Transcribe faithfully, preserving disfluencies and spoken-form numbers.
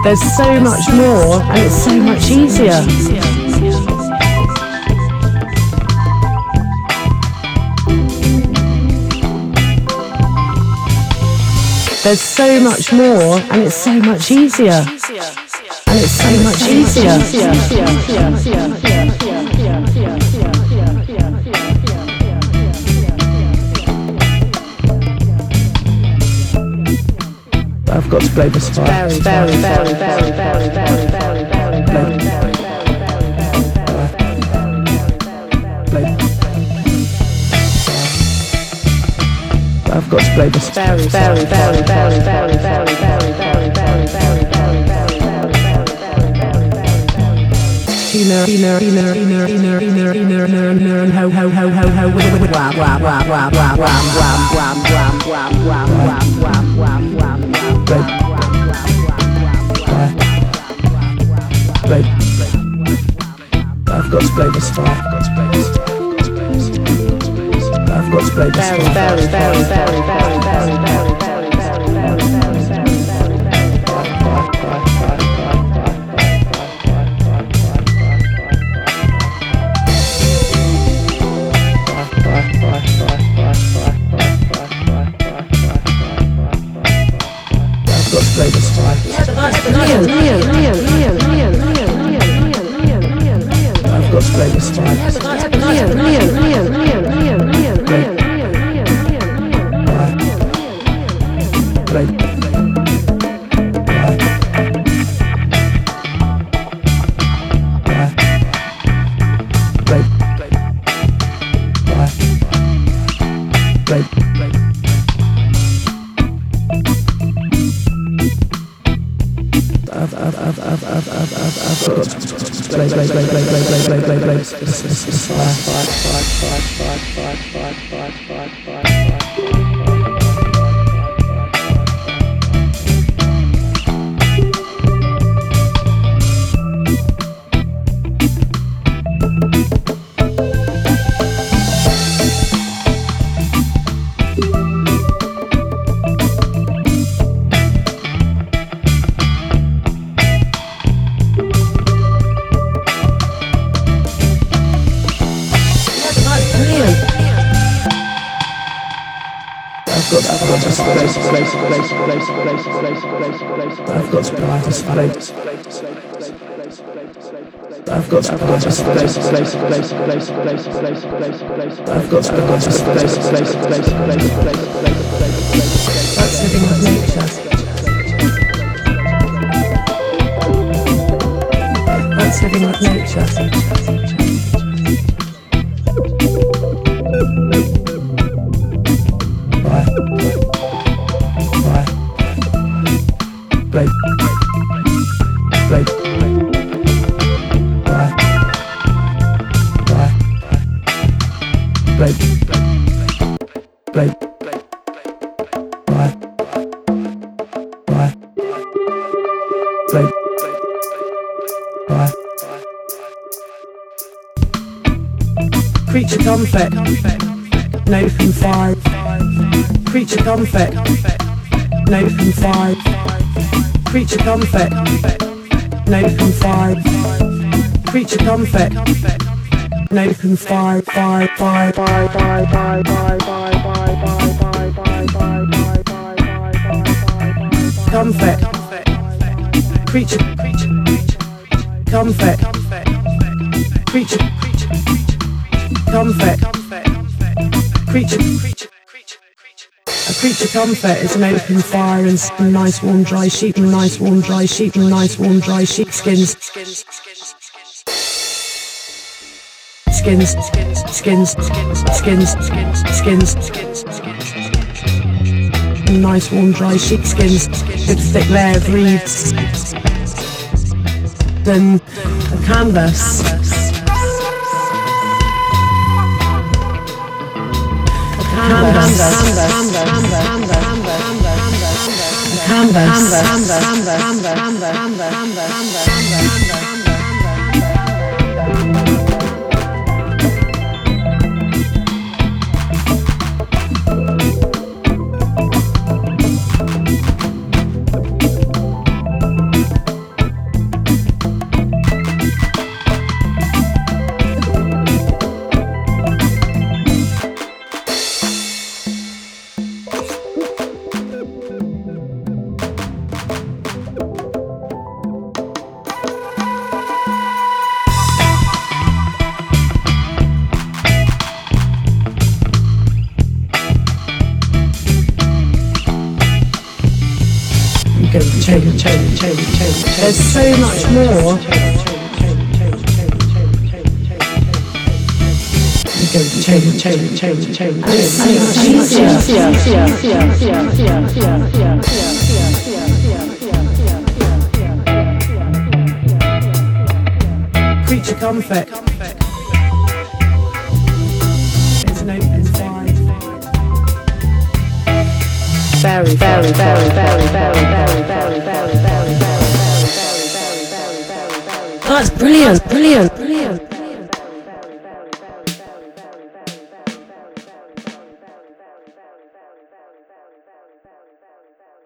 There's so much more and it's so much easier. There's so much more and it's so much easier. And it's so much easier. I've got to blow this fire. Very, very, very, very, very, very, very, very, very, very. I've got to blow this very, very, very, very, very, very, very, very, very, very, very, very, Inner, inner, inner, inner, inner, inner, inner, inner, inner, and ho, ho, ho, ho, ho, wah, wah, wah, wah, wah, wah, wah, wah, wah, wah, wah, wah, I've got to blow this fire. I've got to blow this fire. Very, very, very, very, very, very, very, very, very, very, very. I've got to play this time. I've got to participate. I've got to participate. I've got to participate. That's living with nature. That's living with nature. Creature comfort, no from five. Creature comfort, no from five. Creature comfort, no from five. Creature comfort, no from five. Five, five, five, five, five, five, five, five, five, five, five, five. Comfort, creature, creature, comfort, creature. Comfort, creature, creature, a creature comfort is an open fire and some nice warm dry sheet and nice warm dry sheet and nice warm dry sheepskins. Skins, skins, skins, skins, skins, and nice warm dry sheepskins with thick layer of reeds. Then a canvas. Canvas, change, change, change, change. There's so much more. Change, change, change, change, change. It's so much easier. Creature Comfort. It's an open five. Very, very, very, very, very, very, very, very, very, very, very, very, very, very, very. That's brilliant, brilliant, brilliant.